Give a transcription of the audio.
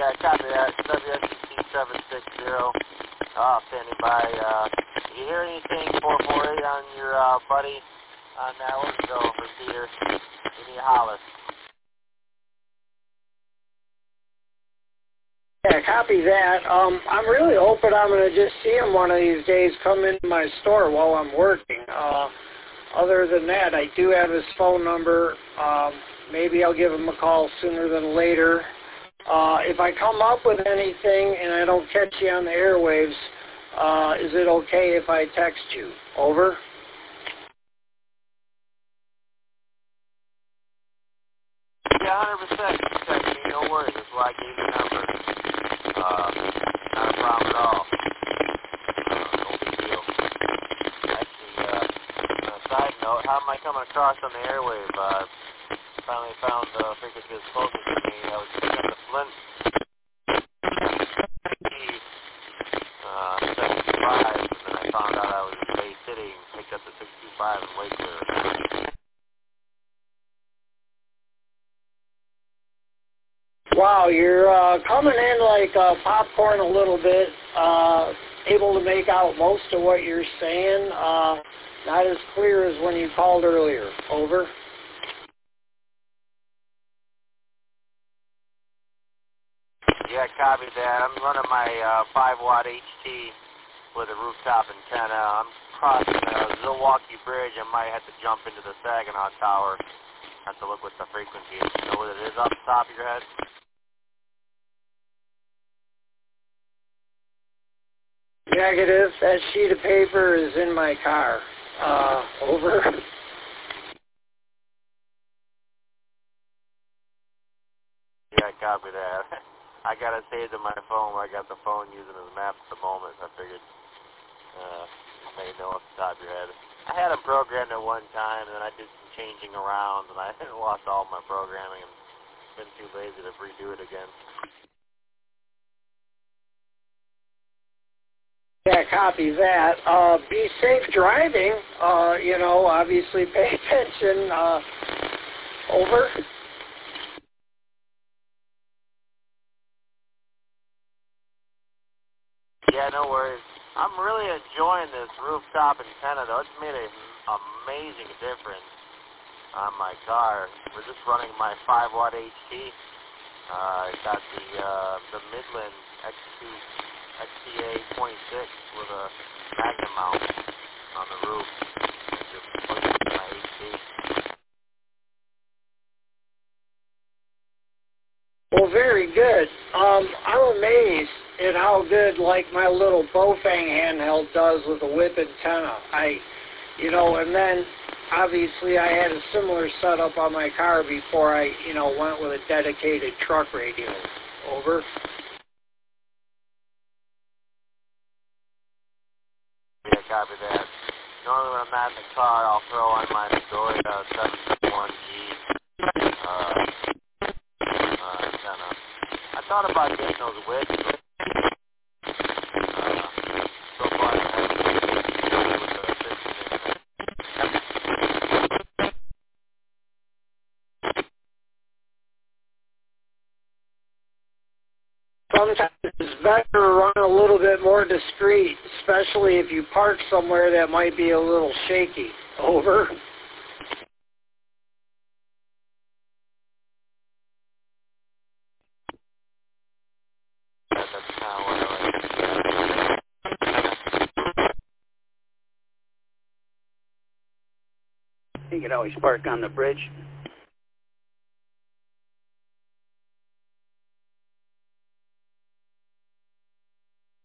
Yeah, copy that. WSCC 760. Standing by. You hear anything 448 on your buddy on that one? Go for Peter. Give me a holler. Yeah, copy that. I'm really hoping I'm going to just see him one of these days come into my store while I'm working. Other than that, I do have his phone number. Maybe I'll give him a call sooner than later. If I come up with anything and I don't catch you on the airwaves, is it okay if I text you? Over? Yeah, 100%. Text me, no worries. That's why I gave you the number. Not a problem at all. No big deal. Actually, on a side note, how am I coming across on the airwave? Finally found figured this closer to me. I was picking up the Flint 725, and then I found out I was in Bay City and picked up the 625 in Lake Clear. Wow, you're coming in like popcorn a little bit, able to make out most of what you're saying. Not as clear as when you called earlier. Over? Yeah, copy that. I'm running my 5-watt HT with a rooftop antenna. I'm crossing the Milwaukee Bridge. I might have to jump into the Saginaw Tower. Have to look what the frequency is. You know what it is off the top of your head? Negative. That sheet of paper is in my car. Over? Yeah, copy that. I got it saved on my phone. I got the phone using as a map at the moment. So I figured may know off the top of your head. I had a program at one time, and then I did some changing around, and I lost all my programming and been too lazy to redo it again. Yeah, copy that. Be safe driving. Obviously pay attention. Over? Yeah, no worries. I'm really enjoying this rooftop antenna, though. It's made an amazing difference on my car. We're just running my 5-watt HT. I got the Midland XTA 26 with a magnet mount on the roof. And just plugged into my HT. Well, very good. I'm amazed at how good, like, my little Bofang handheld does with a whip antenna. And then, obviously, I had a similar setup on my car before I, went with a dedicated truck radio. Over? Yeah, copy that. Normally when I'm not in the car, I'll throw on my Midoriya 761G antenna. I thought about getting those whips, but so far I haven't been able to do it with the 15-inch. Sometimes it's better to run a little bit more discreet, especially if you park somewhere that might be a little shaky. Over? That's kind of what I like. You could always park on the bridge.